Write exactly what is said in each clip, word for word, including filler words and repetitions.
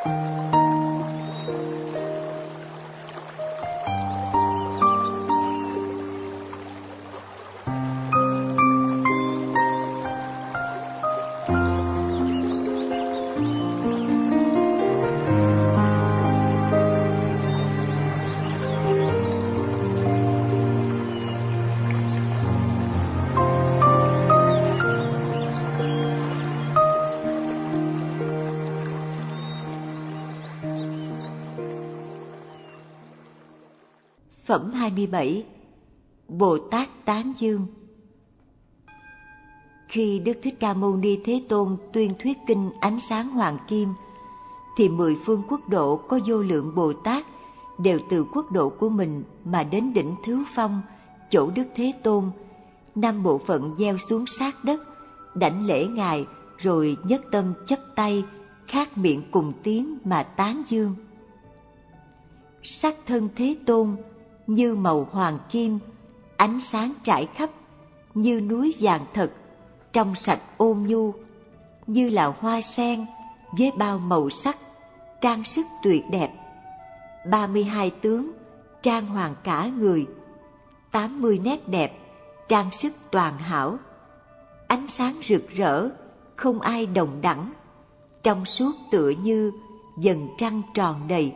Phẩm hai mươi bảy. Bồ Tát Tán Dương. Khi Đức Thích Ca Mâu Ni Thế Tôn tuyên thuyết kinh Ánh Sáng Hoàng Kim, thì mười phương quốc độ có vô lượng Bồ Tát đều từ quốc độ của mình mà đến đỉnh Thứ Phong, chỗ Đức Thế Tôn, năm bộ phận gieo xuống sát đất, đảnh lễ Ngài, rồi nhất tâm chắp tay, khát miệng cùng tiếng mà tán dương. Sắc thân Thế Tôn như màu hoàng kim, ánh sáng trải khắp, như núi vàng thật, trong sạch ôn nhu, như là hoa sen với bao màu sắc, trang sức tuyệt đẹp. Ba mươi hai tướng trang hoàng cả người, tám mươi nét đẹp, trang sức toàn hảo, ánh sáng rực rỡ, không ai đồng đẳng, trong suốt tựa như dần trăng tròn đầy.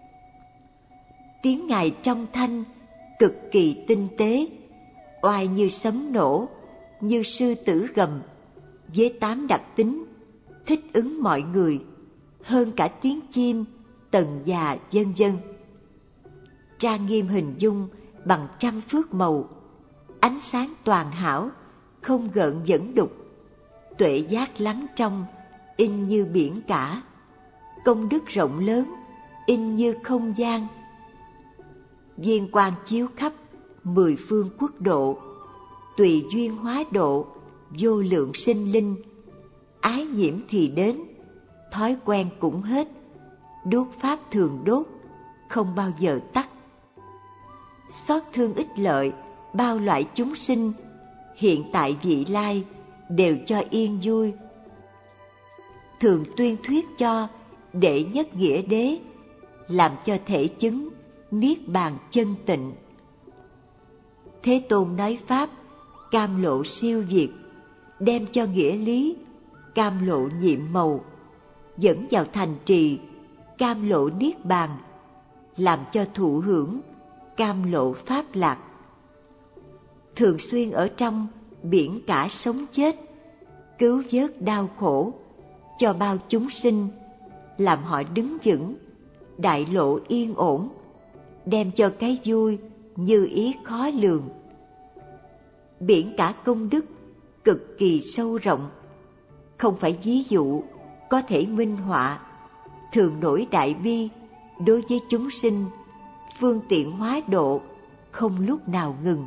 Tiếng Ngài trong thanh, cực kỳ tinh tế, oai như sấm nổ, như sư tử gầm, với tám đặc tính, thích ứng mọi người, hơn cả tiếng chim, tần già vân vân. Trang nghiêm hình dung bằng trăm phước màu, ánh sáng toàn hảo, không gợn dẫn đục, tuệ giác lắng trong, in như biển cả, công đức rộng lớn, in như không gian. Viên quang chiếu khắp mười phương quốc độ, tùy duyên hóa độ, vô lượng sinh linh. Ái nhiễm thì đến, thói quen cũng hết, đốt pháp thường đốt, không bao giờ tắt. Xót thương ích lợi, bao loại chúng sinh, hiện tại vị lai, đều cho yên vui. Thường tuyên thuyết cho đệ nhất nghĩa đế, làm cho thể chứng niết bàn chân tịnh. Thế Tôn nói pháp cam lộ siêu việt, đem cho nghĩa lý cam lộ nhiệm màu, dẫn vào thành trì cam lộ niết bàn, làm cho thụ hưởng cam lộ pháp lạc. Thường xuyên ở trong biển cả sống chết, cứu vớt đau khổ cho bao chúng sinh, làm họ đứng vững, đại lộ yên ổn, đem cho cái vui như ý khó lường. Biển cả công đức cực kỳ sâu rộng, không phải ví dụ có thể minh họa, thường nổi đại bi đối với chúng sinh, phương tiện hóa độ, không lúc nào ngừng.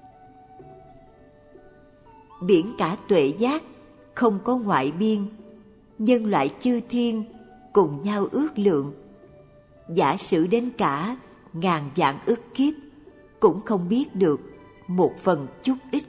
Biển cả tuệ giác không có ngoại biên, nhân loại chư thiên cùng nhau ước lượng. Giả sử đến cả ngàn vạn ức kiếp cũng không biết được một phần chút ít.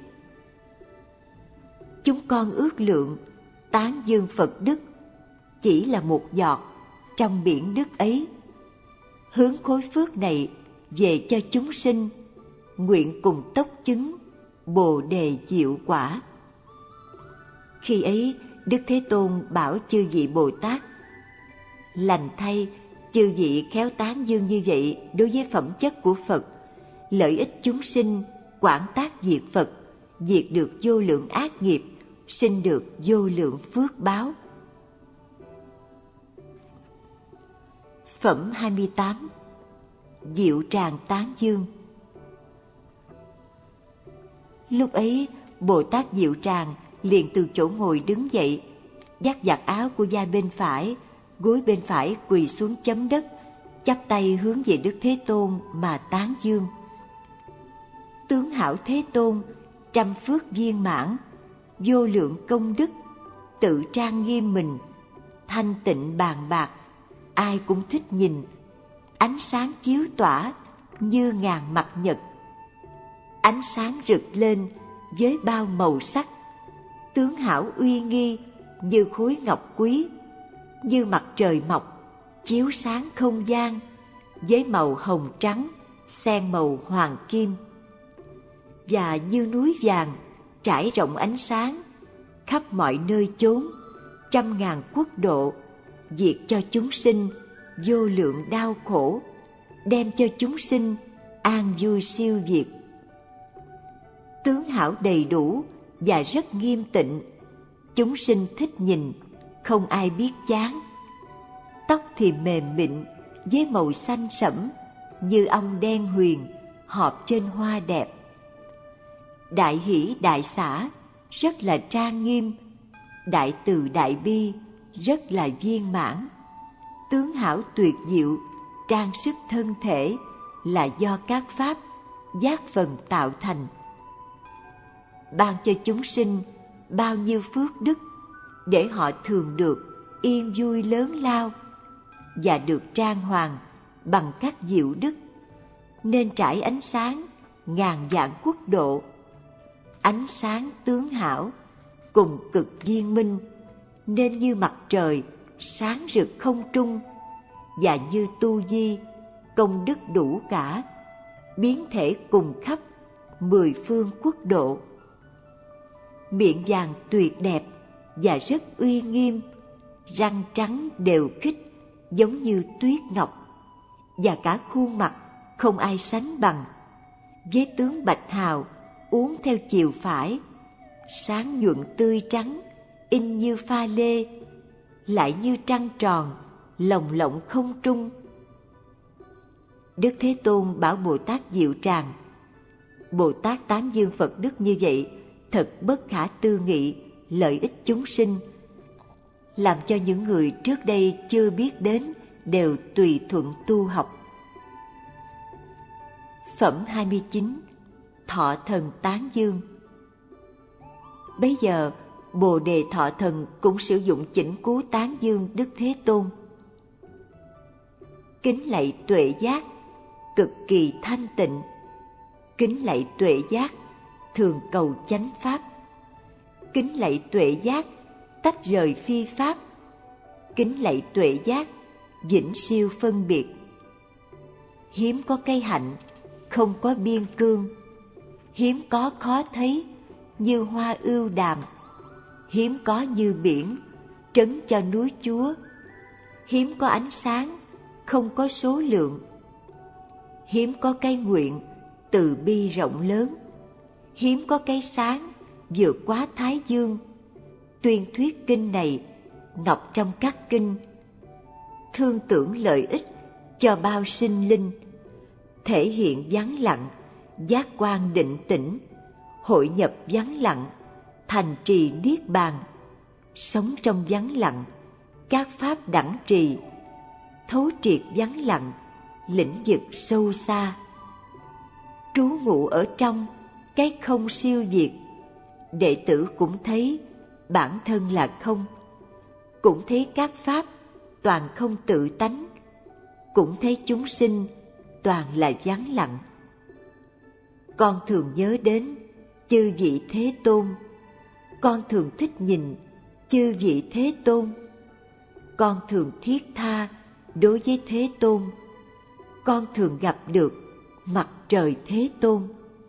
Chúng con ước lượng tán dương Phật đức chỉ là một giọt trong biển đức ấy. Hướng khối phước này về cho chúng sinh, nguyện cùng tốc chứng Bồ đề diệu quả. Khi ấy Đức Thế Tôn bảo chư vị Bồ Tát: lành thay, chư vị khéo tán dương như vậy đối với phẩm chất của Phật, lợi ích chúng sinh, quảng tác diệt Phật, diệt được vô lượng ác nghiệp, sinh được vô lượng phước báo. Phẩm hai mươi tám. Diệu tràng tán dương. Lúc ấy Bồ Tát Diệu Tràng liền từ chỗ ngồi đứng dậy, dắt giặt áo của vai bên phải, gối bên phải quỳ xuống chấm đất, chắp tay hướng về Đức Thế Tôn mà tán dương. Tướng hảo Thế Tôn, trăm phước viên mãn, vô lượng công đức, tự trang nghiêm mình, thanh tịnh bàn bạc, ai cũng thích nhìn, ánh sáng chiếu tỏa như ngàn mặt nhật. Ánh sáng rực lên với bao màu sắc, tướng hảo uy nghi như khối ngọc quý, như mặt trời mọc, chiếu sáng không gian với màu hồng trắng xen màu hoàng kim. Và như núi vàng trải rộng ánh sáng khắp mọi nơi chốn, trăm ngàn quốc độ, diệt cho chúng sinh vô lượng đau khổ, đem cho chúng sinh an vui siêu việt. Tướng hảo đầy đủ và rất nghiêm tịnh, chúng sinh thích nhìn, không ai biết chán. Tóc thì mềm mịn với màu xanh sẫm như ong đen huyền họp trên hoa đẹp. Đại hỷ đại xả rất là trang nghiêm, đại từ đại bi rất là viên mãn. Tướng hảo tuyệt diệu, trang sức thân thể là do các pháp giác phần tạo thành. Ban cho chúng sinh bao nhiêu phước đức để họ thường được yên vui lớn lao và được trang hoàng bằng các diệu đức, nên trải ánh sáng ngàn vạn quốc độ. Ánh sáng tướng hảo cùng cực viên minh, nên như mặt trời sáng rực không trung, và như tu di công đức đủ cả, biến thể cùng khắp mười phương quốc độ. Miệng vàng tuyệt đẹp và rất uy nghiêm, răng trắng đều khít giống như tuyết ngọc, và cả khuôn mặt không ai sánh bằng. Với tướng bạch hào uốn theo chiều phải, sáng nhuận tươi trắng in như pha lê, lại như trăng tròn lồng lộng không trung. Đức Thế Tôn bảo Bồ Tát Diệu Tràng: Bồ Tát Tám Dương Phật Đức như vậy thật bất khả tư nghị, lợi ích chúng sinh, làm cho những người trước đây chưa biết đến đều tùy thuận tu học. Phẩm hai mươi chín. Thọ Thần Tán Dương. Bấy giờ Bồ Đề Thọ Thần cũng sử dụng chỉnh cú tán dương Đức Thế Tôn: Kính lạy tuệ giác, cực kỳ thanh tịnh. Kính lạy tuệ giác, thường cầu chánh pháp. Kính lạy tuệ giác, tách rời phi pháp. Kính lạy tuệ giác, vĩnh siêu phân biệt. Hiếm có cây hạnh, không có biên cương. Hiếm có khó thấy, như hoa ưu đàm. Hiếm có như biển, trấn cho núi Chúa. Hiếm có ánh sáng, không có số lượng. Hiếm có cái nguyện, từ bi rộng lớn. Hiếm có cái sáng, vượt quá thái dương. Tuyên thuyết kinh này, ngọc trong các kinh. Thương tưởng lợi ích cho bao sinh linh. Thể hiện vắng lặng, giác quan định tĩnh. Hội nhập vắng lặng, thành trì niết bàn. Sống trong vắng lặng, các pháp đẳng trì. Thấu triệt vắng lặng, lĩnh vực sâu xa. Trú ngụ ở trong cái không siêu diệt. Đệ tử cũng thấy bản thân là không, cũng thấy các pháp toàn không tự tánh, cũng thấy chúng sinh toàn là vắng lặng. Con thường nhớ đến chư vị Thế Tôn, con thường thích nhìn chư vị Thế Tôn, con thường thiết tha đối với Thế Tôn, con thường gặp được mặt trời Thế Tôn.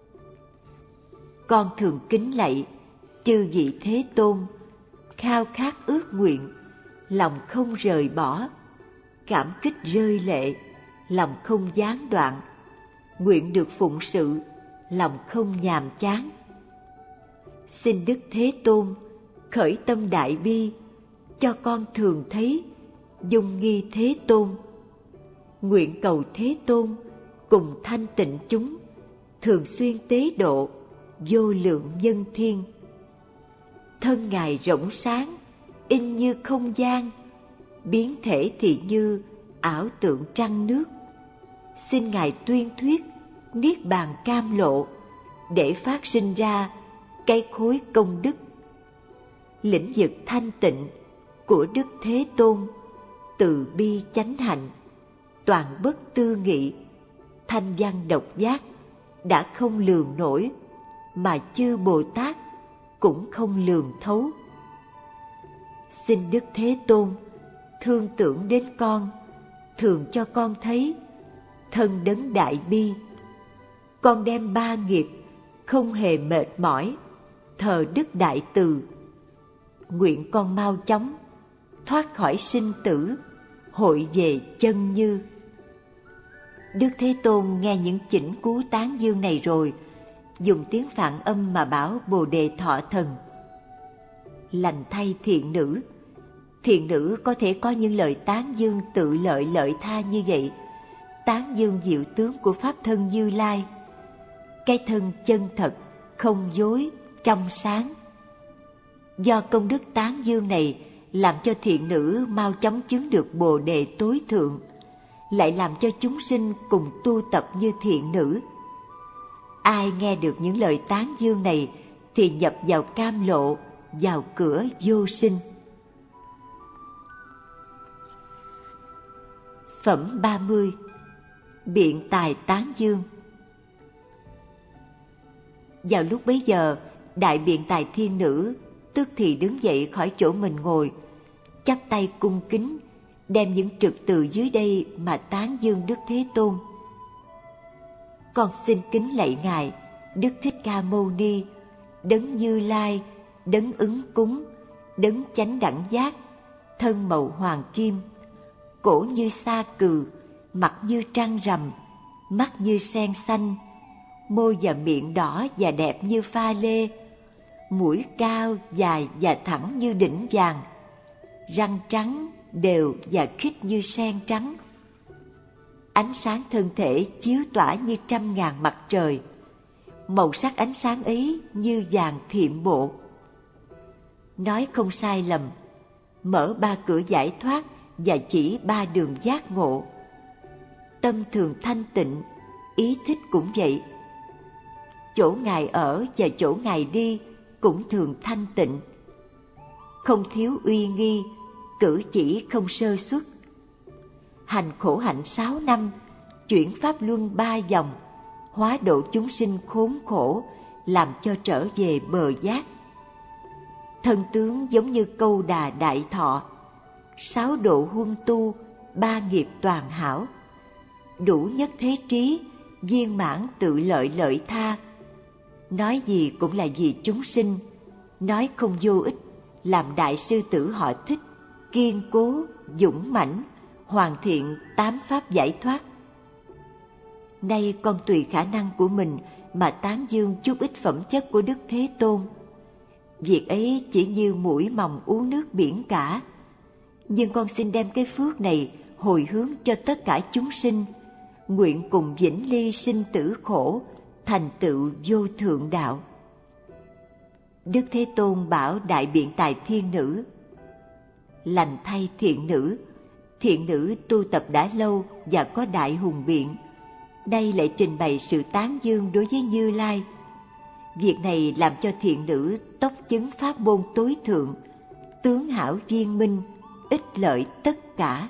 Con thường kính lạy chư vị Thế Tôn, khao khát ước nguyện, lòng không rời bỏ, cảm kích rơi lệ, lòng không gián đoạn, nguyện được phụng sự, lòng không nhàm chán. Xin Đức Thế Tôn khởi tâm đại bi, cho con thường thấy dung nghi Thế Tôn. Nguyện cầu Thế Tôn cùng thanh tịnh chúng, thường xuyên tế độ vô lượng nhân thiên. Thân Ngài rộng sáng, in như không gian, biến thể thì như ảo tượng trăng nước. Xin Ngài tuyên thuyết niết bàn cam lộ, để phát sinh ra cái khối công đức. Lĩnh vực thanh tịnh của Đức Thế Tôn, từ bi chánh hạnh, toàn bất tư nghị, thanh văn độc giác, đã không lường nổi, mà chư Bồ Tát cũng không lường thấu. Xin Đức Thế Tôn thương tưởng đến con, thường cho con thấy, thân đấng đại bi. Con đem ba nghiệp, không hề mệt mỏi, thờ đức đại từ. Nguyện con mau chóng thoát khỏi sinh tử, hội về chân như. Đức Thế Tôn nghe những chỉnh cú tán dương này rồi, dùng tiếng Phạn Âm mà bảo Bồ Đề Thọ Thần: lành thay thiện nữ. Thiện nữ có thể có những lời tán dương tự lợi lợi tha như vậy, tán dương diệu tướng của Pháp thân Như Lai, cái thân chân thật, không dối, trong sáng. Do công đức tán dương này làm cho thiện nữ mau chóng chứng được Bồ Đề tối thượng, lại làm cho chúng sinh cùng tu tập như thiện nữ. Ai nghe được những lời tán dương này thì nhập vào cam lộ, vào cửa vô sinh. Phẩm ba mươi. Biện tài tán dương. Vào lúc bấy giờ, đại biện tài thiên nữ tức thì đứng dậy khỏi chỗ mình ngồi, chắp tay cung kính, đem những trực từ dưới đây mà tán dương Đức Thế Tôn. Con xin kính lạy Ngài, Đức Thích Ca Mâu Ni, đấng Như Lai, đấng ứng cúng, đấng chánh đẳng giác, thân màu hoàng kim, cổ như sa cừ, mặt như trăng rằm, mắt như sen xanh, môi và miệng đỏ và đẹp như pha lê, mũi cao, dài và thẳng như đỉnh vàng, răng trắng, đều và khít như sen trắng. Ánh sáng thân thể chiếu tỏa như trăm ngàn mặt trời, màu sắc ánh sáng ấy như vàng thiệm bộ. Nói không sai lầm, mở ba cửa giải thoát và chỉ ba đường giác ngộ. Tâm thường thanh tịnh, ý thích cũng vậy. Chỗ Ngài ở và chỗ Ngài đi cũng thường thanh tịnh. Không thiếu uy nghi, cử chỉ không sơ suất. Hành khổ hạnh sáu năm, chuyển pháp luân ba vòng, hóa độ chúng sinh khốn khổ, làm cho trở về bờ giác. Thân tướng giống như Câu Đà Đại Thọ, sáu độ huân tu, ba nghiệp toàn hảo. Đủ nhất thế trí, viên mãn tự lợi lợi tha. Nói gì cũng là vì chúng sinh, nói không vô ích, làm đại sư tử họ Thích, kiên cố, dũng mãnh, hoàn thiện tám pháp giải thoát. Nay con tùy khả năng của mình mà tán dương chút ít phẩm chất của Đức Thế Tôn. Việc ấy chỉ như muỗi mòng uống nước biển cả. Nhưng con xin đem cái phước này hồi hướng cho tất cả chúng sinh, nguyện cùng vĩnh ly sinh tử khổ, thành tựu vô thượng đạo. Đức Thế Tôn bảo đại biện tài thiên nữ: lành thay thiện nữ. Thiện nữ tu tập đã lâu và có đại hùng biện, nay lại trình bày sự tán dương đối với Như Lai. Việc này làm cho thiện nữ tốc chứng pháp môn tối thượng, tướng hảo viên minh, ích lợi tất cả.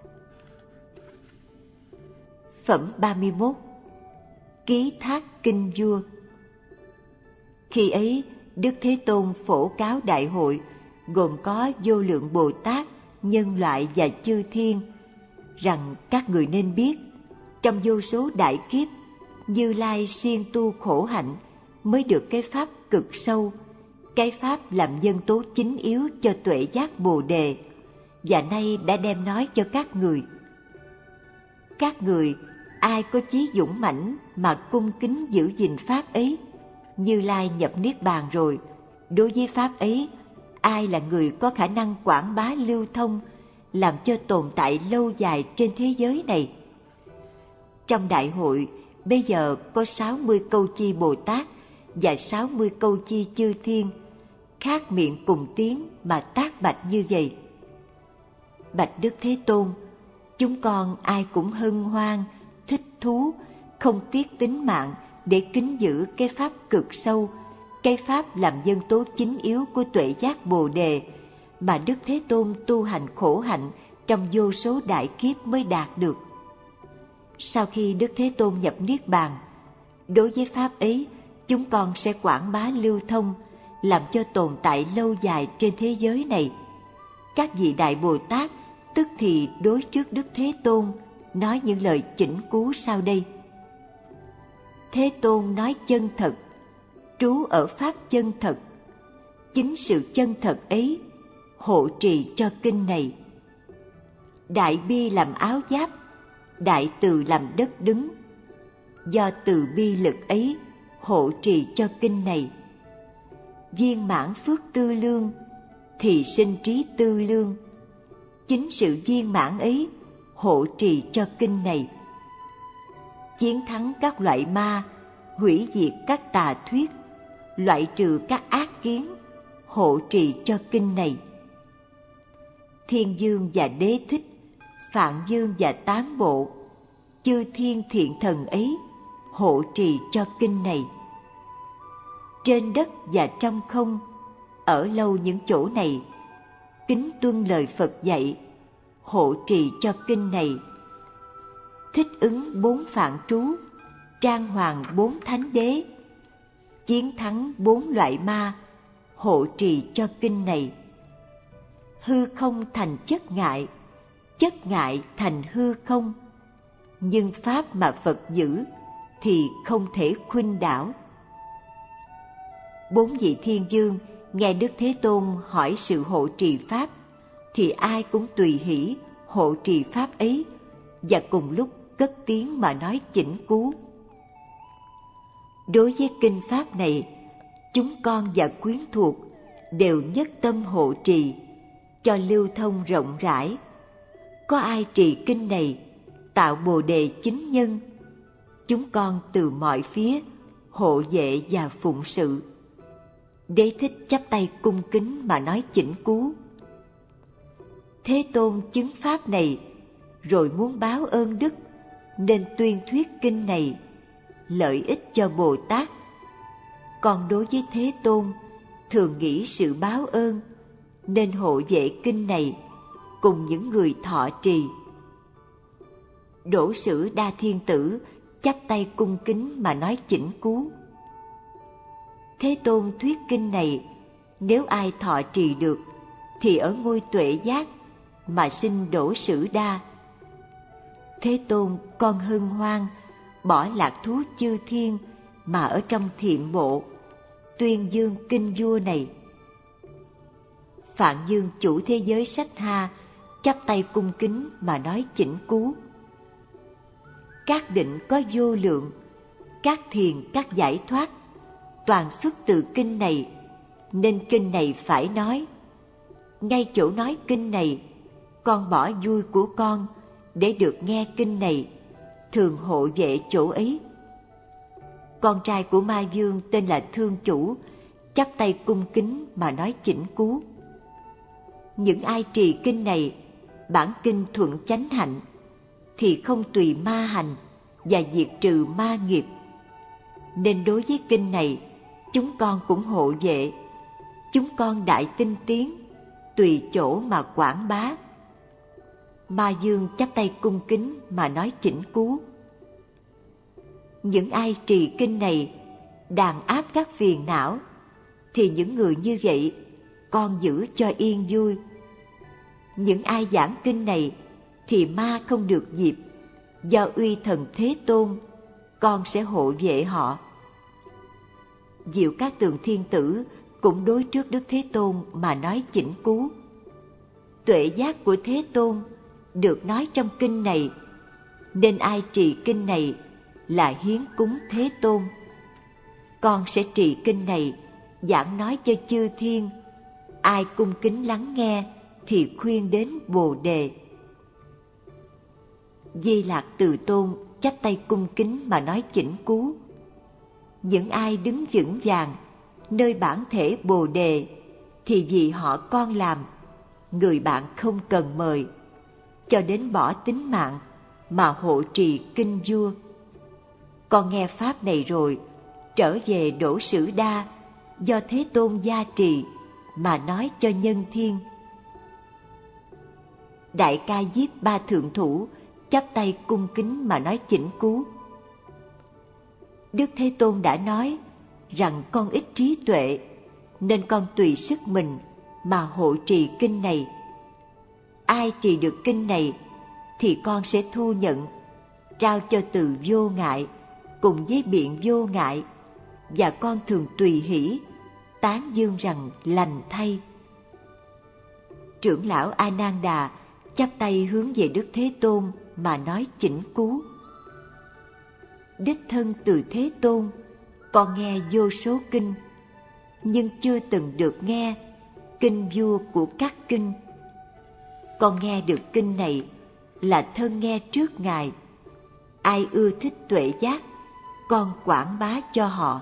Phẩm ba mươi mốt. Ký thác kinh vua. Khi ấy, Đức Thế Tôn phổ cáo đại hội, gồm có vô lượng Bồ Tát, nhân loại và chư thiên, rằng các người nên biết, trong vô số đại kiếp, Như Lai siêng tu khổ hạnh mới được cái pháp cực sâu, cái pháp làm nhân tố chính yếu cho tuệ giác Bồ Đề, và nay đã đem nói cho các người. Các người ai có chí dũng mãnh mà cung kính giữ gìn pháp ấy, Như Lai nhập niết bàn rồi, đối với pháp ấy, ai là người có khả năng quảng bá lưu thông, làm cho tồn tại lâu dài trên thế giới này? Trong đại hội, bây giờ có sáu mươi câu chi Bồ Tát và sáu mươi câu chi chư thiên, khác miệng cùng tiếng mà tác bạch như vậy: Bạch Đức Thế Tôn, chúng con ai cũng hân hoan, thích thú, không tiếc tính mạng để kính giữ cái pháp cực sâu, cái pháp làm nhân tố chính yếu của tuệ giác Bồ Đề mà Đức Thế Tôn tu hành khổ hạnh trong vô số đại kiếp mới đạt được. Sau khi Đức Thế Tôn nhập niết bàn, đối với pháp ấy, chúng con sẽ quảng bá lưu thông, làm cho tồn tại lâu dài trên thế giới này. Các vị đại Bồ Tát tức thì đối trước Đức Thế Tôn nói những lời chỉnh cứu sau đây. Thế Tôn nói chân thật, trú ở pháp chân thật. Chính sự chân thật ấy hộ trì cho kinh này. Đại bi làm áo giáp, đại từ làm đất đứng. Do từ bi lực ấy hộ trì cho kinh này. Viên mãn phước tư lương, thì sinh trí tư lương. Chính sự viên mãn ấy hộ trì cho kinh này. Chiến thắng các loại ma, hủy diệt các tà thuyết, loại trừ các ác kiến, hộ trì cho kinh này. Thiên Dương và Đế Thích, Phạn Dương và Tám Bộ, chư thiên thiện thần ấy hộ trì cho kinh này. Trên đất và trong không, ở lâu những chỗ này, kính tuân lời Phật dạy, hộ trì cho kinh này. Thích ứng bốn phạn trú, trang hoàng bốn thánh đế, chiến thắng bốn loại ma, hộ trì cho kinh này. Hư không thành chất ngại, chất ngại thành hư không, nhưng pháp mà Phật giữ thì không thể khuynh đảo. Bốn vị thiên dương nghe Đức Thế Tôn hỏi sự hộ trì pháp, thì ai cũng tùy hỷ hộ trì pháp ấy, và cùng lúc cất tiếng mà nói chỉnh cứu. Đối với kinh pháp này, chúng con và quyến thuộc đều nhất tâm hộ trì, cho lưu thông rộng rãi. Có ai trì kinh này, tạo bồ đề chính nhân, chúng con từ mọi phía hộ vệ và phụng sự. Đế Thích chắp tay cung kính mà nói chỉnh cứu. Thế Tôn chứng pháp này, rồi muốn báo ơn đức, nên tuyên thuyết kinh này, lợi ích cho Bồ Tát. Còn đối với Thế Tôn, thường nghĩ sự báo ơn, nên hộ vệ kinh này cùng những người thọ trì. Đỗ Sử Đa Thiên Tử chắp tay cung kính mà nói chỉnh cứu. Thế Tôn thuyết kinh này, nếu ai thọ trì được, thì ở ngôi tuệ giác mà sinh Đỗ Sử Đa. Thế Tôn, con hân hoan bỏ lạc thú chư thiên mà ở trong thiện bộ, tuyên dương kinh vua này. Phạn Dương chủ thế giới Sách Ha chắp tay cung kính mà nói chỉnh cứu. Các định có vô lượng, các thiền các giải thoát, toàn xuất từ kinh này, nên kinh này phải nói. Ngay chỗ nói kinh này, con bỏ vui của con để được nghe kinh này, thường hộ vệ chỗ ấy. Con trai của Ma Vương tên là Thương Chủ chắp tay cung kính mà nói chỉnh cứu. Những ai trì kinh này, bản kinh thuận chánh hạnh, thì không tùy ma hành và diệt trừ ma nghiệp. Nên đối với kinh này, chúng con cũng hộ vệ. Chúng con đại tinh tiến, tùy chỗ mà quảng bá. Ma Dương chắp tay cung kính mà nói chỉnh cứu. Những ai trì kinh này, đàn áp các phiền não, thì những người như vậy con giữ cho yên vui. Những ai giảng kinh này thì ma không được dịp, do uy thần Thế Tôn, con sẽ hộ vệ họ. Diệu Cát Tường Thiên Tử cũng đối trước Đức Thế Tôn mà nói chỉnh cứu. Tuệ giác của Thế Tôn được nói trong kinh này, nên ai trì kinh này là hiến cúng Thế Tôn. Con sẽ trì kinh này, giảng nói cho chư thiên, ai cung kính lắng nghe thì khuyên đến Bồ Đề. Di Lạc Từ Tôn chắp tay cung kính mà nói chỉnh cứu. Những ai đứng vững vàng nơi bản thể Bồ Đề, thì vì họ con làm, người bạn không cần mời, cho đến bỏ tính mạng mà hộ trì kinh vua. Con nghe pháp này rồi, trở về Đỗ Sử Đa, do Thế Tôn gia trì mà nói cho nhân thiên. Đại Ca Diếp Ba Thượng Thủ chắp tay cung kính mà nói chỉnh cứu. Đức Thế Tôn đã nói rằng con ít trí tuệ, nên con tùy sức mình mà hộ trì kinh này. ai trì được kinh này thì con sẽ thu nhận, trao cho từ vô ngại cùng với biện vô ngại, và con thường tùy hỷ tán dương rằng lành thay. Trưởng lão A Nan Đà chắp tay hướng về Đức Thế Tôn mà nói chỉnh cú: đích thân từ Thế Tôn, con nghe vô số kinh, nhưng chưa từng được nghe kinh vua của các kinh. Con nghe được kinh này là thân nghe trước Ngài. Ai ưa thích tuệ giác, con quảng bá cho họ.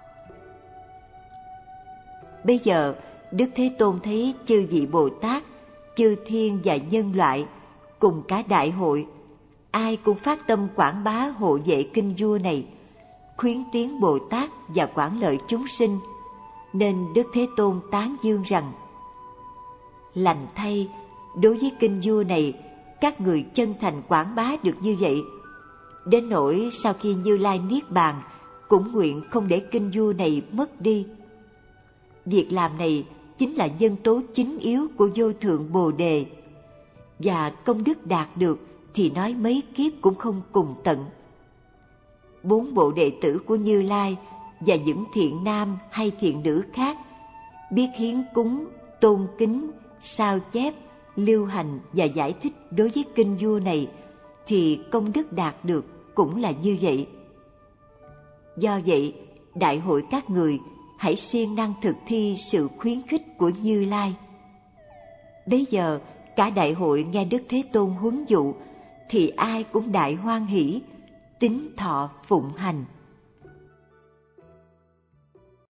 Bây giờ, Đức Thế Tôn thấy chư vị Bồ Tát, chư thiên và nhân loại, cùng cả đại hội, ai cũng phát tâm quảng bá hộ vệ kinh vua này, khuyến tiến Bồ Tát và quảng lợi chúng sinh, nên Đức Thế Tôn tán dương rằng: lành thay, đối với kinh vua này, các người chân thành quảng bá được như vậy, đến nỗi sau khi Như Lai niết bàn cũng nguyện không để kinh vua này mất đi. Việc làm này chính là nhân tố chính yếu của vô thượng Bồ Đề, và công đức đạt được thì nói mấy kiếp cũng không cùng tận. Bốn bộ đệ tử của Như Lai và những thiện nam hay thiện nữ khác biết hiến cúng, tôn kính, sao chép, lưu hành và giải thích đối với kinh vua này thì công đức đạt được cũng là như vậy. Do vậy, đại hội các người hãy siêng năng thực thi sự khuyến khích của Như Lai. Bấy giờ, cả đại hội nghe Đức Thế Tôn huấn dụ thì ai cũng đại hoan hỷ, tín thọ phụng hành.